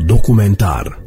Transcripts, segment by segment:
Documentar.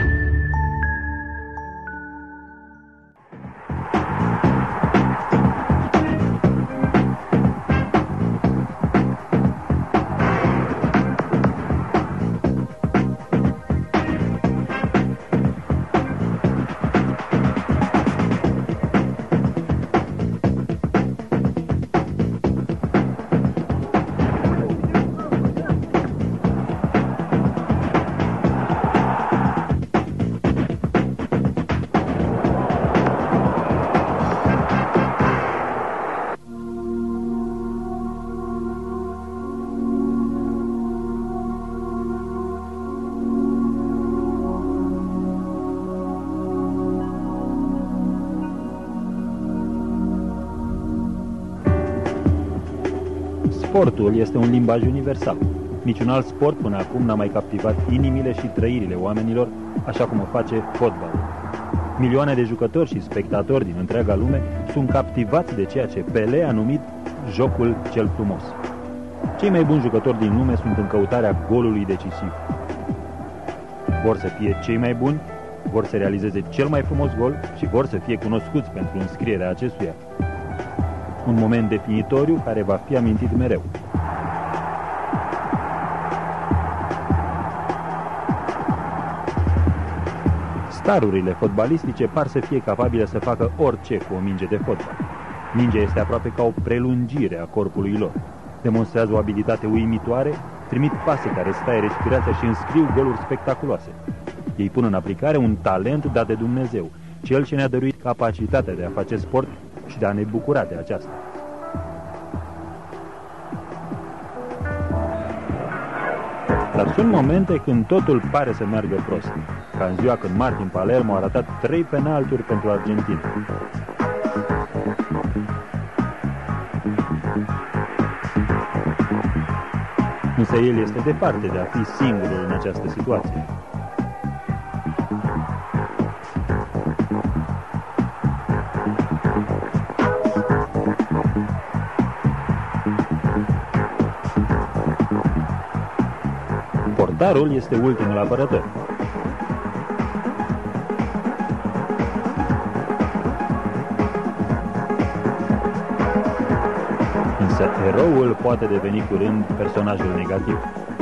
Sportul este un limbaj universal. Niciun alt sport până acum n-a mai captivat inimile și trăirile oamenilor așa cum o face fotbalul. Milioane de jucători și spectatori din întreaga lume sunt captivați de ceea ce Pelé a numit jocul cel frumos. Cei mai buni jucători din lume sunt în căutarea golului decisiv. Vor să fie cei mai buni, vor să realizeze cel mai frumos gol și vor să fie cunoscuți pentru înscrierea acestuia. Un moment definitoriu care va fi amintit mereu. Starurile fotbalistice par să fie capabile să facă orice cu o minge de fotbal. Mingea este aproape ca o prelungire a corpului lor. Demonstrează o abilitate uimitoare, trimit pase care staie respirația și înscriu goluri spectaculoase. Ei pun în aplicare un talent dat de Dumnezeu, Cel ce ne-a dăruit capacitatea de a face sport și de a ne bucura de aceasta. Dar sunt momente când totul pare să meargă prost, ca în ziua când Martin Palermo a ratat 3 penalturi pentru Argentina. Însă el este departe de a fi singurul în această situație. Portarul este ultimul apărător. Însă eroul poate deveni curând personajul negativ.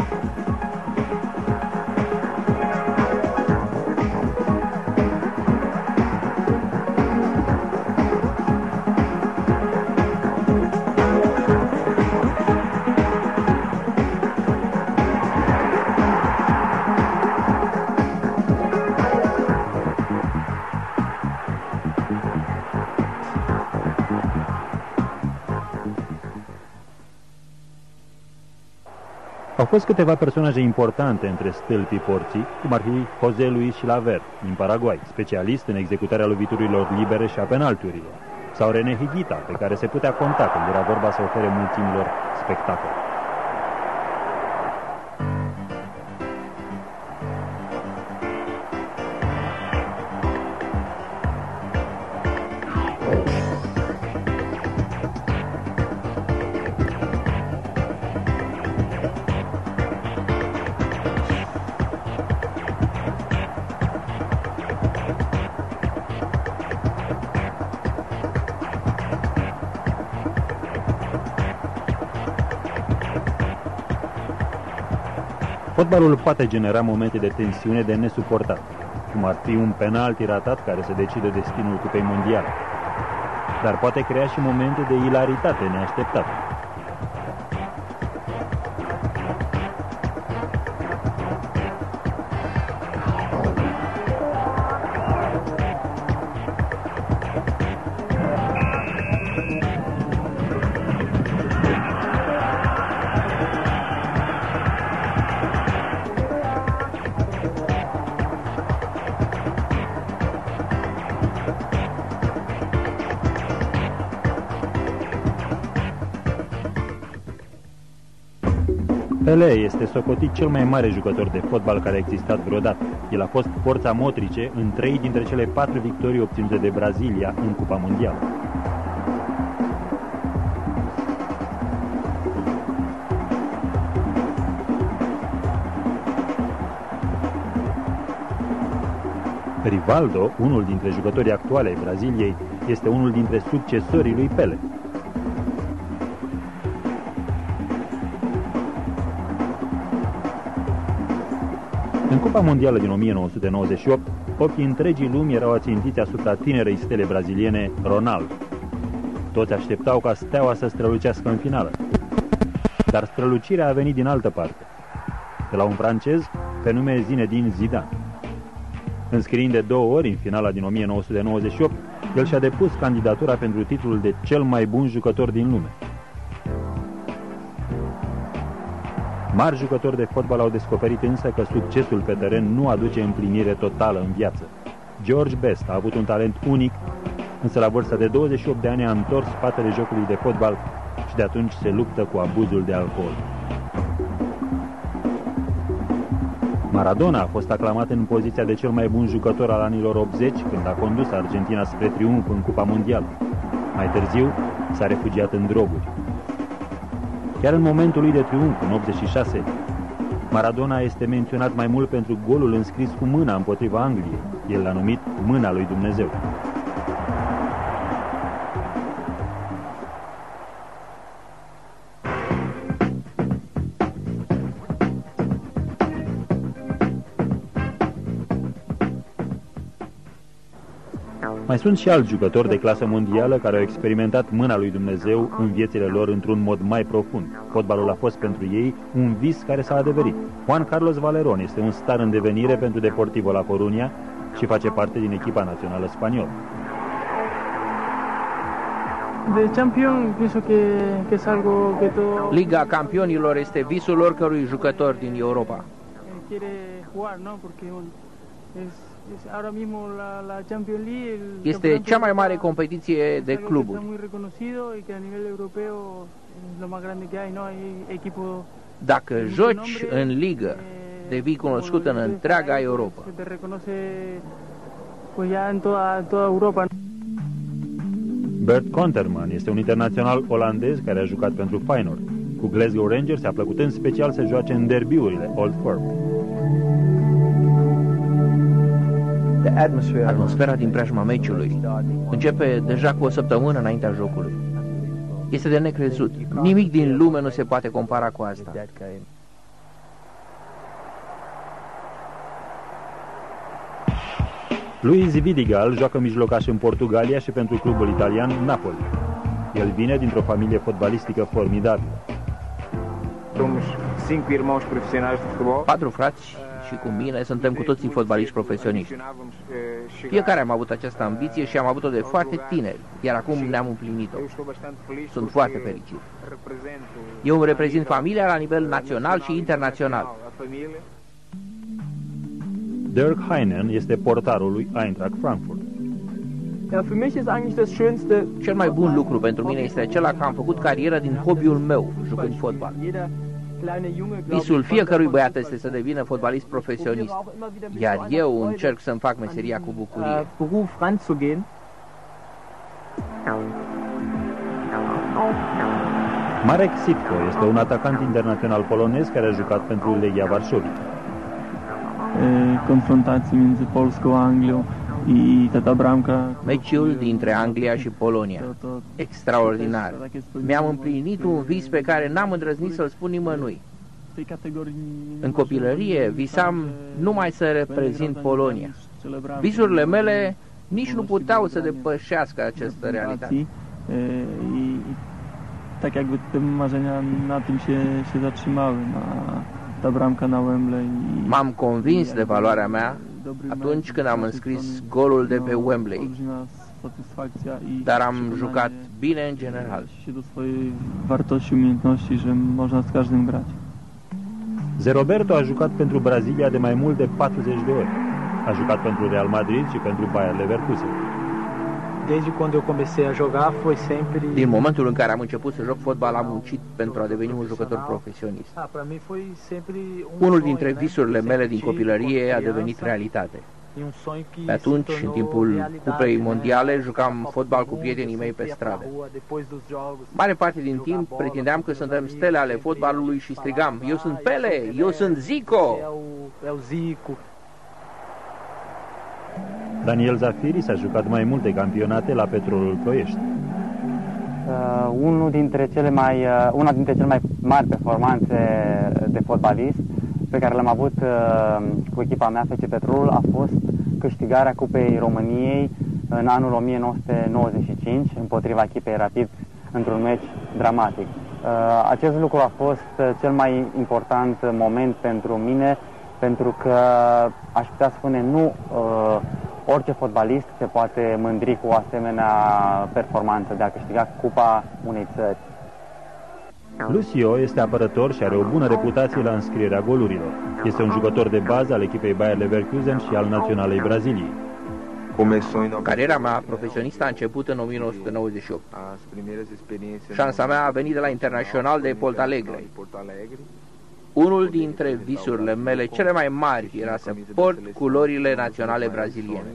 Au fost câteva personaje importante între stâlpii porții, cum ar fi José Luis Chilavert, din Paraguay, specialist în executarea loviturilor libere și a penalturilor, sau René Higuita, pe care se putea conta când era vorba să ofere mulțimilor spectacol. Fotbalul poate genera momente de tensiune de nesuportat, cum ar fi un penalti ratat care să decide destinul Cupei Mondiale, dar poate crea și momente de ilaritate neașteptată. Pelé este socotit cel mai mare jucător de fotbal care a existat vreodată. El a fost forța motrice în 3 dintre cele 4 victorii obținute de Brazilia în Cupa Mondială. Rivaldo, unul dintre jucătorii actuale ai Braziliei, este unul dintre succesorii lui Pele. În Cupa Mondială din 1998, ochii întregii lumi erau ațintiți asupra tinerei stele braziliene Ronaldo. Toți așteptau ca steaua să strălucească în finală. Dar strălucirea a venit din altă parte, de la un francez pe nume Zinedine Zidane. Înscriind de 2 ori în finala din 1998, el și-a depus candidatura pentru titlul de cel mai bun jucător din lume. Mari jucători de fotbal au descoperit însă că succesul pe teren nu aduce împlinire totală în viață. George Best a avut un talent unic, însă la vârsta de 28 de ani a întors spatele jocului de fotbal și de atunci se luptă cu abuzul de alcool. Maradona a fost aclamat în poziția de cel mai bun jucător al anilor 80 când a condus Argentina spre triumf în Cupa Mondială. Mai târziu s-a refugiat în droguri. Chiar în momentul lui de triumf, în 86, Maradona este menționat mai mult pentru golul înscris cu mâna împotriva Angliei. El l-a numit Mâna lui Dumnezeu. Mai sunt și alți jucători de clasă mondială care au experimentat mâna lui Dumnezeu în viețile lor într-un mod mai profund. Fotbalul a fost pentru ei un vis care s-a adeverit. Juan Carlos Valerón este un star în devenire pentru Deportivo La Coruña și face parte din echipa națională spaniolă. De Champions, pienso que es algo que todo Liga Campionilor este visul oricărui jucător din Europa. quiere jugar, ¿no? Porque bueno, es ahora mismo la Champions League Este cea mai mare competiție de cluburi. muy reconocido y que a nivel europeo es lo más grande que hay, ¿no? Hay equipos. Dacă joci în ligă, devii cunoscut în întreaga Europa. Se te reconoce pues ya en toda Europa. Bert Konterman este un internațional olandez care a jucat pentru Feyenoord. Cu Glasgow Rangers a plăcut în special să joace în derbiurile Old Firm. Atmosfera din preajma meciului începe deja cu o săptămână înaintea jocului. Este de necrezut. Nimic din lume nu se poate compara cu asta. Luis Vidigal joacă mijlocaș în Portugalia și pentru clubul italian Napoli. El vine dintr-o familie fotbalistică formidabilă. Somos 5 irmãos profissionais de futebol. 4 frați și cu mine suntem cu toții fotbaliști profesioniști. Fiecare am avut această ambiție și am avut-o de foarte tineri, iar acum ne-am împlinit-o. Sunt foarte fericit. Eu îmi reprezint familia la nivel național și internațional. Dirk Heinen este portarul lui Eintracht Frankfurt. Ja, für mich ist eigentlich das Schönste. Cel mai bun lucru pentru mine este acela că am făcut carieră din hobby-ul meu, jucând fotbal. Visul fiecărui băiat este să devină fotbalist profesionist, iar eu încerc să-mi fac meseria cu bucurie. Beruf ranzugehen. Marek Sitko este un atacant internațional polonez care a jucat pentru Legia Varsovia. Confrontații między Polską a Anglią i ta bramka. Meciul dintre Anglia și Polonia. Extraordinar. Mi-am împlinit un vis pe care n-am îndrăznit să-l spun nimănui. În copilărie visam numai să reprezint Polonia. Visurile mele nici nu puteau să depășească această realitate. Tak jakby te marzenia na tym się zatrzymały, ta bramka na Wembley. M-am convins de valoarea mea atunci când am înscris golul de pe Wembley, dar am jucat bine în general. Wartości, umiejętności, że można z każdym grać. Zé Roberto a jucat pentru Brazilia de mai mult de 40 de ori. A jucat pentru Real Madrid și pentru Bayer Leverkusen. Desde quando eu comecei a jogar foi sempre. Din momentul în care am început să joc fotbal, am muncit pentru a deveni un jucător profesionist. Unul dintre visurile mele din copilărie a devenit realitate. Pe atunci, în timpul Cupei Mondiale, jucam fotbal cu prietenii mei pe stradă. Mare parte din timp pretindeam că suntem stele ale fotbalului și strigam: eu sunt Pele, eu sunt Zico! Daniel Zafiri s-a jucat mai multe campionate la Petrolul Ploiești. Una dintre cele mai mari performanțe de fotbalist pe care le-am avut cu echipa mea, FC Petrolul, a fost câștigarea Cupei României în anul 1995 împotriva echipei Rapid într-un meci dramatic. Acest lucru a fost cel mai important moment pentru mine, pentru că aș putea spune nu orice fotbalist se poate mândri cu o asemenea performanță de a câștiga cupa unei țări. Lucio este apărător și are o bună reputație la înscrierea golurilor. Este un jucător de bază al echipei Bayer Leverkusen și al Naționalei Braziliei. Cariera mea profesionistă a început în 1998. Șansa mea a venit de la Internațional de Porto Alegre. Unul dintre visurile mele cele mai mari era să port culorile naționale braziliene.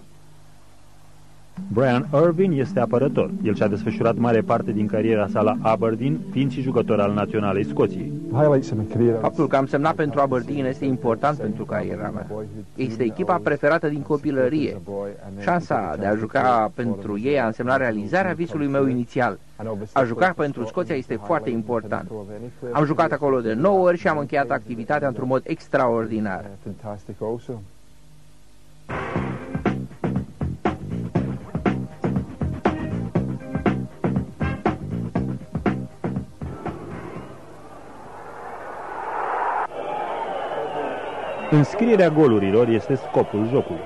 Brian Irvine este apărător. El și-a desfășurat mare parte din cariera sa la Aberdeen, fiind și jucător al Naționalei Scoției. Faptul că am semnat pentru Aberdeen este important pentru cariera mea. Este echipa preferată din copilărie. Șansa de a juca pentru ei a însemnat realizarea visului meu inițial. A juca pentru Scoția este foarte important. Am jucat acolo de 9 ori și am încheiat activitatea într-un mod extraordinar. Înscrierea golurilor este scopul jocului.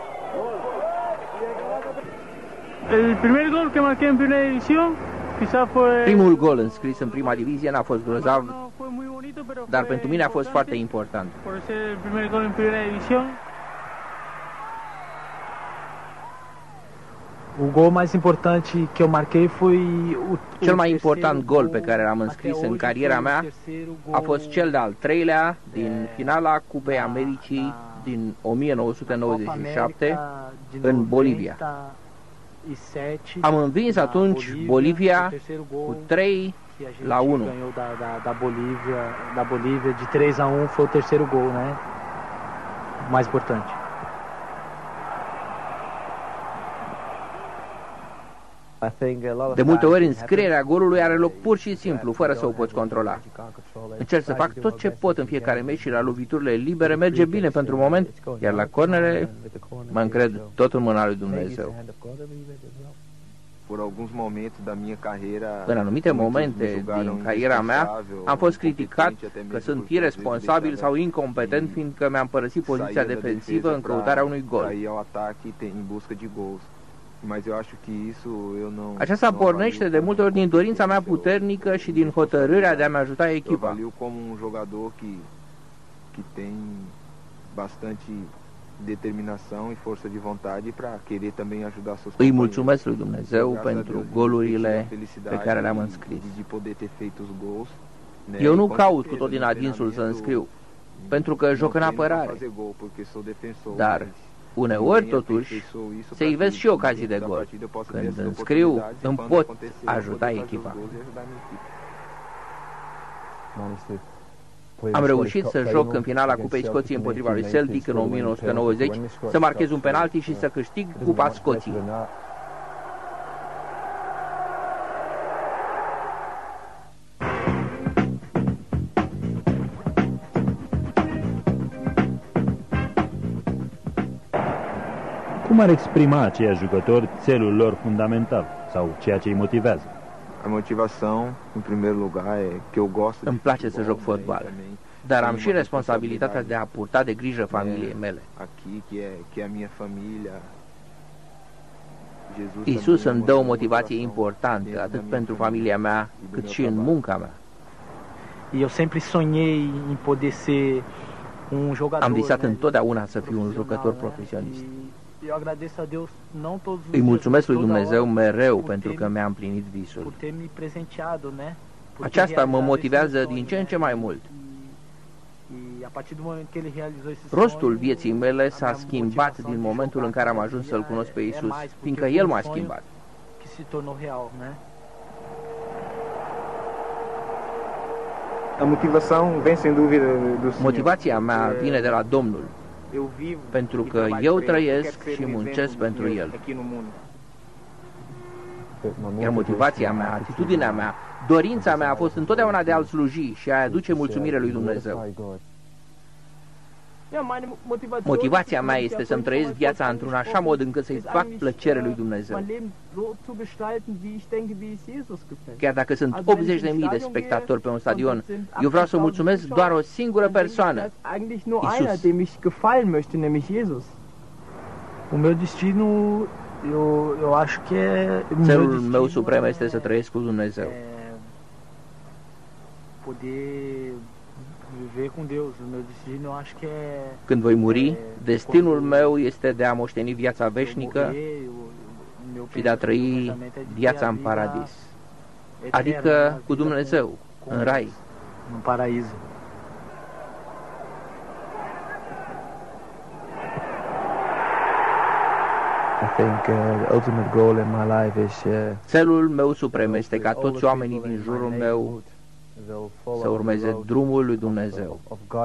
Primul gol înscris în prima divizie n-a fost grozav, dar pentru mine a fost foarte important. Cel mai important gol pe care l-am înscris în cariera mea a fost cel de-al treilea din finala Cupei Americii din 1997 în Bolivia. Am învins atunci Bolivia cu 3-1. Da Bolívia de 3-1 foi o terceiro gol, né? Mais importante. De multe ori înscrierea golului are loc pur și simplu, fără să o poți controla. Încerc să fac tot ce pot în fiecare meci și la loviturile libere merge bine pentru moment, iar la cornere mă încred tot în mâna lui Dumnezeu. În anumite momente din cariera mea am fost criticat că sunt irresponsabil sau incompetent, fiindcă mi-am părăsit poziția defensivă în căutarea unui gol. Aceasta pornește de multe ori din dorința mea puternică și din hotărârea de a-mi ajuta echipa. Îi mulțumesc lui Dumnezeu pentru golurile pe care le-am înscris. Eu nu caut cu tot din adinsul să înscriu, pentru că joc în apărare, dar uneori, totuși, se ivesc și ocazii de gol. Când înscriu, îmi pot ajuta echipa. Am reușit să joc în finala Cupei Scoției împotriva lui Celtic în 1990, să marchez un penalti și să câștig Cupa Scoției. Cum ar exprima aceia jucători țelul lor fundamental sau ceea ce îi motivează? Îmi place să joc fotbal, dar am și responsabilitatea de a purta de grijă familiei mele. Iisus îmi dă o motivație importantă, atât pentru familia mea, cât și în munca mea. Am visat întotdeauna să fiu un jucător profesionist. Îi mulțumesc lui Dumnezeu mereu pentru că mi-a împlinit visul. Aceasta mă motivează din ce în ce mai mult. Rostul vieții mele s-a schimbat din momentul în care am ajuns să-L cunosc pe Iisus, fiindcă El m-a schimbat. Motivația mea vine de la Domnul. pentru că eu trăiesc și muncesc pentru El. Iar motivația mea, atitudinea mea, dorința mea a fost întotdeauna de a-L sluji și a aduce mulțumire lui Dumnezeu. Motivația mea este să-mi trăiesc viața într-un așa mod încât să-i fac plăcere lui Dumnezeu. Chiar dacă sunt 80.000 de spectatori pe un stadion, eu vreau să mulțumesc doar o singură persoană, Iisus. O meu destino, eu acho que é... Țelul meu suprem este să trăiesc cu Dumnezeu. Când voi muri, destinul meu este de a moșteni viața veșnică și de a trăi viața în paradis, adică cu Dumnezeu, în rai. În paraíso. Țelul meu suprem este ca toți oamenii din jurul meu să urmeze drumul lui Dumnezeu.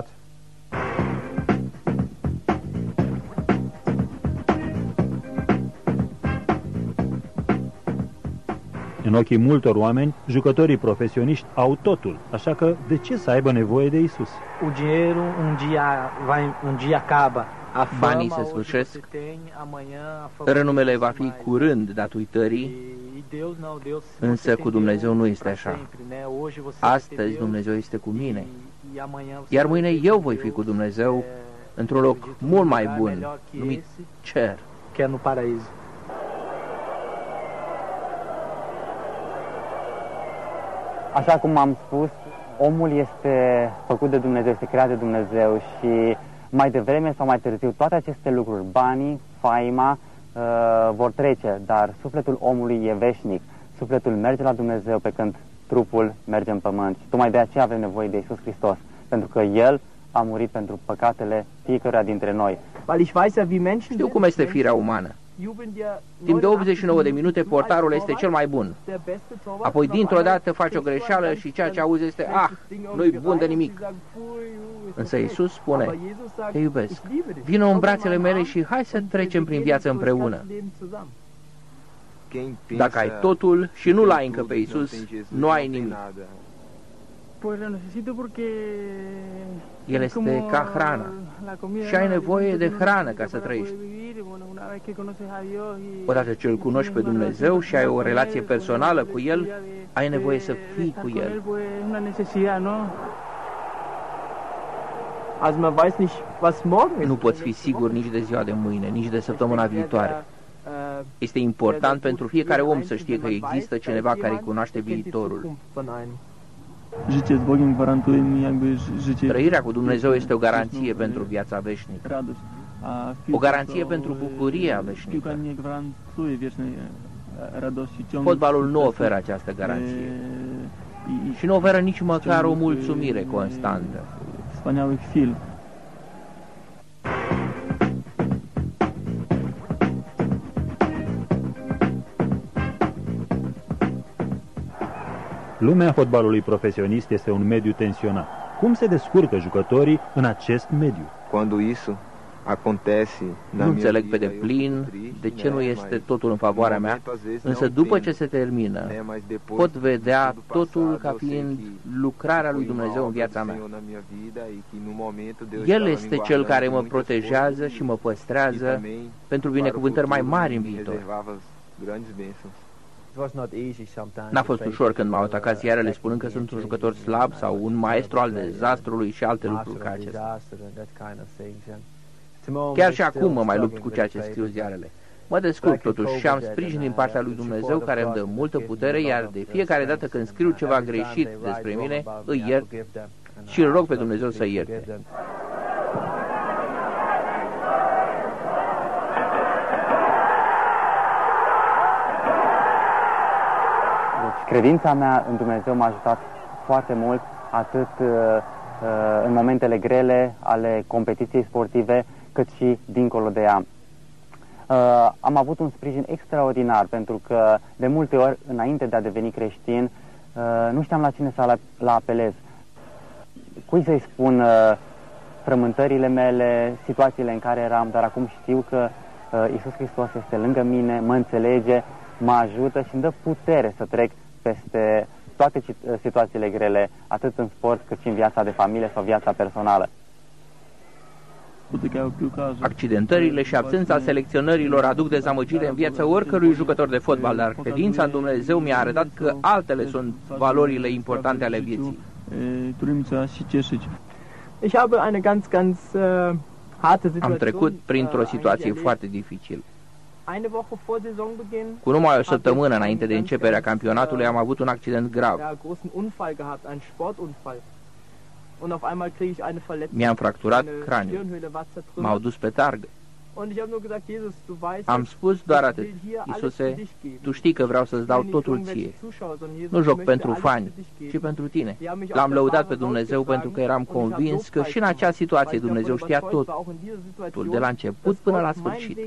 În ochii multor oameni, jucătorii profesioniști au totul, așa că de ce să aibă nevoie de Isus? O dinheiro un dia acaba. Banii se sfârșesc, renumele va fi curând dat uitării, însă cu Dumnezeu nu este așa. Astăzi Dumnezeu este cu mine, iar mâine eu voi fi cu Dumnezeu într-un loc mult mai bun, numit cer. Que é no paraíso. Așa cum am spus, omul este făcut de Dumnezeu, este creat de Dumnezeu și mai devreme sau mai târziu toate aceste lucruri, banii, faima, vor trece, dar sufletul omului e veșnic. Sufletul merge la Dumnezeu pe când trupul merge în pământ. Și tocmai de aceea avem nevoie de Iisus Hristos, pentru că El a murit pentru păcatele fiecăruia dintre noi. Știu cum este firea umană. Timp de 89 de minute portarul este cel mai bun. Apoi dintr-o dată faci o greșeală și ceea ce auzi este: ah, nu-i bun de nimic. Însă Iisus spune: te iubesc, vină în brațele mele și hai să trecem prin viață împreună. Dacă ai totul și nu l-ai încă pe Iisus, nu ai nimic. El este ca hrana și ai nevoie de hrană ca să trăiești. Odată ce îl cunoști pe Dumnezeu și ai o relație personală cu El, ai nevoie să fii cu El. Nu poți fi sigur nici de ziua de mâine, nici de săptămâna viitoare. Este important pentru fiecare om să știe că există cineva care îi cunoaște viitorul. Trăirea cu Dumnezeu este o garanție pentru viața veșnică, o garanție pentru bucuria veșnică. Fotbalul nu oferă această garanție și nu oferă nici măcar o mulțumire constantă. Lumea fotbalului profesionist este un mediu tensionat. Cum se descurcă jucătorii în acest mediu? Nu înțeleg pe deplin de ce nu este totul în favoarea mea, însă după ce se termină, pot vedea totul ca fiind lucrarea lui Dumnezeu în viața mea. El este Cel care mă protejează și mă păstrează pentru binecuvântări mai mari în viitor. N-a fost ușor când m-au atacat ziarele spunând că sunt un jucător slab sau un maestru al dezastrului și alte lucruri ca acestea. Chiar și acum mă mai lupt cu ceea ce scriu ziarele. Mă descurc totuși și am sprijin din partea lui Dumnezeu care îmi dă multă putere, iar de fiecare dată când scriu ceva greșit despre mine, îi iert și îl rog pe Dumnezeu să ierte. Credința mea în Dumnezeu m-a ajutat foarte mult, atât în momentele grele ale competiției sportive, cât și dincolo de ea. Am avut un sprijin extraordinar, pentru că de multe ori, înainte de a deveni creștin, nu știam la cine să apelez. Cui să-i spun frământările mele, situațiile în care eram, dar acum știu că Iisus Hristos este lângă mine, mă înțelege, mă ajută și îmi dă putere să trec peste toate situațiile grele, atât în sport cât și în viața de familie sau viața personală. Accidentările și absența selecționărilor aduc dezamăgire în viața oricărui jucător de fotbal, dar credința în Dumnezeu mi-a arătat că altele sunt valorile importante ale vieții. Am trecut printr-o situație foarte dificilă. Cu numai o săptămână înainte de începerea campionatului am avut un accident grav. Mi-am fracturat craniul. M-au dus pe targă. Am spus doar atât: Iisuse, Tu știi că vreau să-ți dau totul Ție. Nu joc pentru fani, ci pentru Tine. L-am lăudat pe Dumnezeu pentru că eram convins că și în acea situație Dumnezeu știa totul, de la început până la sfârșit.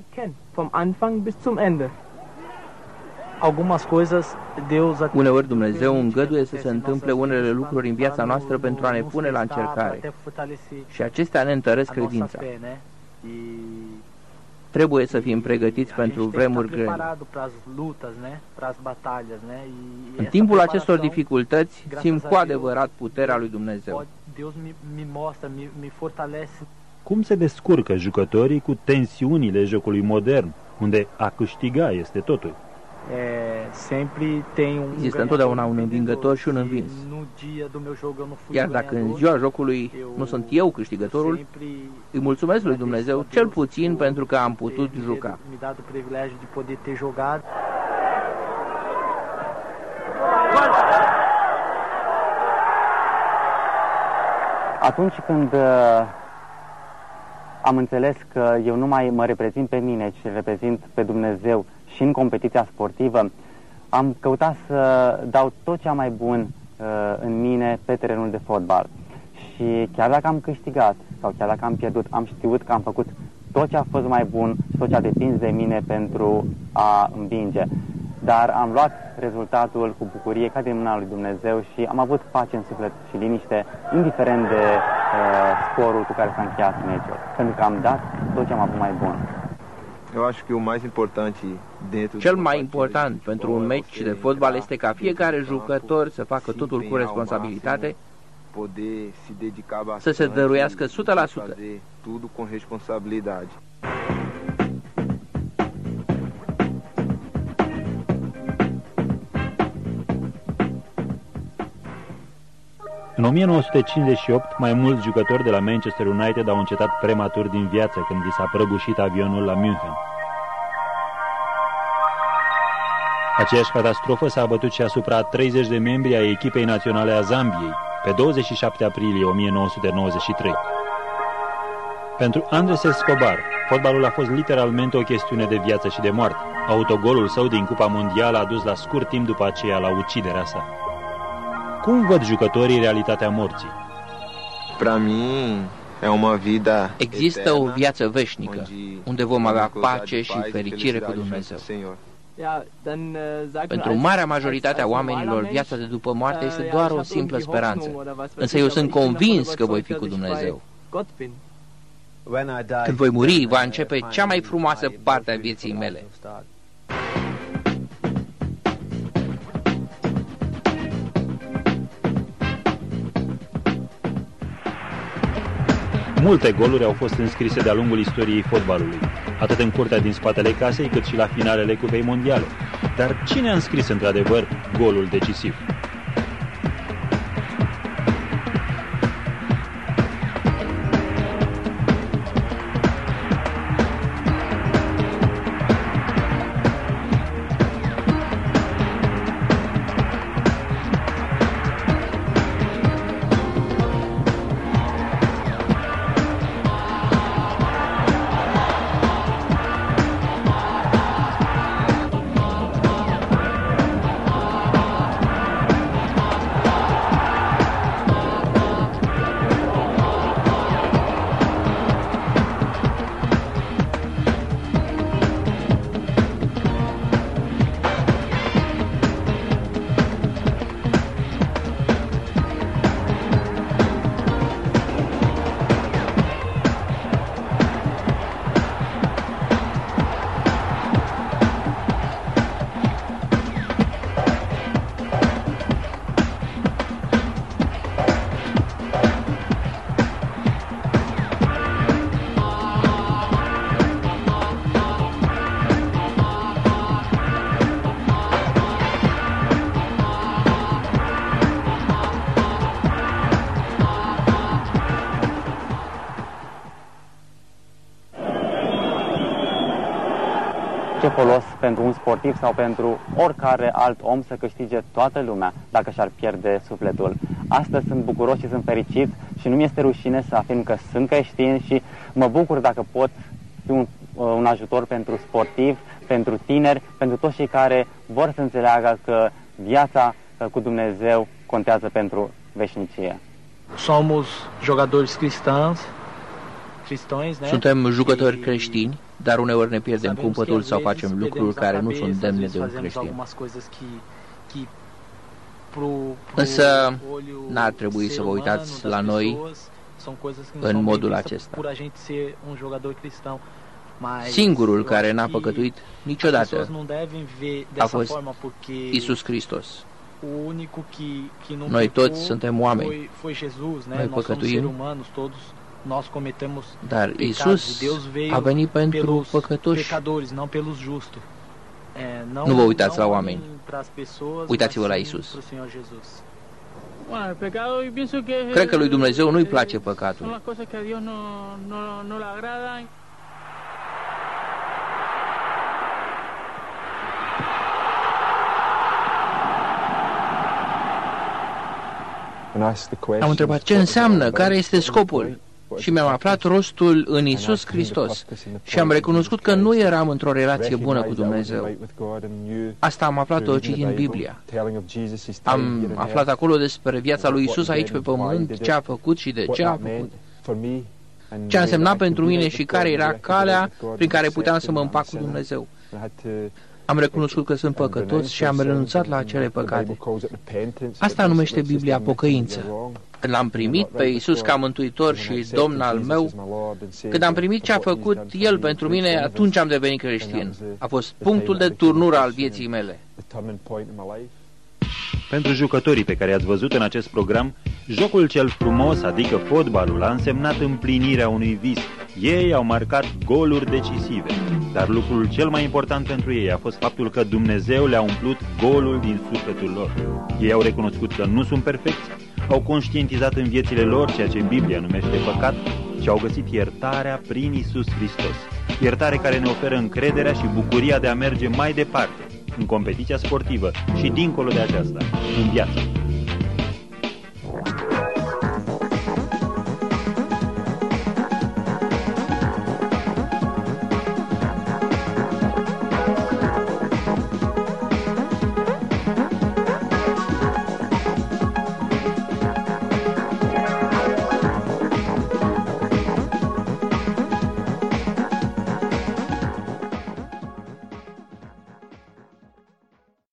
Uneori Dumnezeu îngăduie să se întâmple unele lucruri în viața noastră pentru a ne pune la încercare și acestea ne întăresc credința. Trebuie să fim pregătiți pentru vremuri grele. În timpul acestor dificultăți simt cu adevărat puterea lui Dumnezeu. Cum se descurcă jucătorii cu tensiunile jocului modern, unde a câștiga este totul? Există întotdeauna un învingător și un învins. Iar dacă în ziua jocului nu sunt eu câștigătorul, îi mulțumesc lui Dumnezeu cel puțin pentru că am putut juca. Atunci când am înțeles că eu nu mai mă reprezint pe mine, ci reprezint pe Dumnezeu și în competiția sportivă, am căutat să dau tot ce am mai bun în mine pe terenul de fotbal. Și chiar dacă am câștigat sau chiar dacă am pierdut, am știut că am făcut tot ce a fost mai bun și tot ce a depins de mine pentru a învinge. Dar am luat rezultatul cu bucurie ca din mâna lui Dumnezeu și am avut pace în suflet și liniște, indiferent de scorul cu care s-a încheiat meciul, pentru că am dat tot ce am avut mai bun. Cel mai important pentru un meci de fotbal este ca fiecare jucător să facă totul cu responsabilitate, să se dăruiască 100%. În 1958, mai mulți jucători de la Manchester United au încetat prematur din viață când li s-a prăbușit avionul la München. Aceeași catastrofă s-a abătut și asupra 30 de membri ai echipei naționale a Zambiei, pe 27 aprilie 1993. Pentru Andres Escobar, fotbalul a fost literalmente o chestiune de viață și de moarte. Autogolul său din Cupa Mondială a dus la scurt timp după aceea la uciderea sa. Cum văd jucătorii realitatea morții? Există o viață veșnică, unde vom avea pace și fericire cu Dumnezeu. Pentru marea majoritate a oamenilor, viața de după moarte este doar o simplă speranță. Însă eu sunt convins că voi fi cu Dumnezeu. Când voi muri, va începe cea mai frumoasă parte a vieții mele. Multe goluri au fost înscrise de-a lungul istoriei fotbalului, atât în curtea din spatele casei, cât și la finalele Cupei Mondiale. Dar cine a înscris într-adevăr golul decisiv? ce folos pentru un sportiv sau pentru oricare alt om să câștige toată lumea dacă și-ar pierde sufletul. Astăzi sunt bucuros și sunt fericit și nu mi este rușine să afirm că sunt creștin și mă bucur dacă pot fi un ajutor pentru sportivi, pentru tineri, pentru toți cei care vor să înțeleagă că viața cu Dumnezeu contează pentru veșnicie. Somos jogadores cristãos, suntem jucători creștini, dar uneori ne pierdem cumpătul sau facem lucruri care nu sunt demne de un creștin. Însă n-ar trebui să vă uitați la noi în modul acesta. Singurul care n-a păcătuit niciodată a fost Iisus Hristos. Noi toți suntem oameni, noi păcătuim, dar Iisus a venit pentru păcătoși. Nu vă uitați la oameni, uitați-vă la Iisus. Cred că lui Dumnezeu nu-i place păcatul. Am întrebat ce înseamnă, care este scopul, și mi-am aflat rostul în Iisus Hristos și am recunoscut că nu eram într-o relație bună cu Dumnezeu. Asta am aflat-o citind Biblia. Am aflat acolo despre viața lui Iisus aici pe pământ, ce a făcut și de ce a făcut, ce a însemnat pentru mine și care era calea prin care puteam să mă împac cu Dumnezeu. Am recunoscut că sunt păcătos și am renunțat la acele păcate. Asta numește Biblia pocăință. Când l-am primit pe Iisus ca mântuitor și Domn al meu, când am primit ce a făcut El pentru mine, atunci am devenit creștin. A fost punctul de turnură al vieții mele. Pentru jucătorii pe care i-ați văzut în acest program, jocul cel frumos, adică fotbalul, a însemnat împlinirea unui vis. Ei au marcat goluri decisive, dar lucrul cel mai important pentru ei a fost faptul că Dumnezeu le-a umplut golul din sufletul lor. Ei au recunoscut că nu sunt perfecți, au conștientizat în viețile lor ceea ce Biblia numește păcat și au găsit iertarea prin Iisus Hristos. Iertare care ne oferă încrederea și bucuria de a merge mai departe în competiția sportivă și dincolo de aceasta, în viață.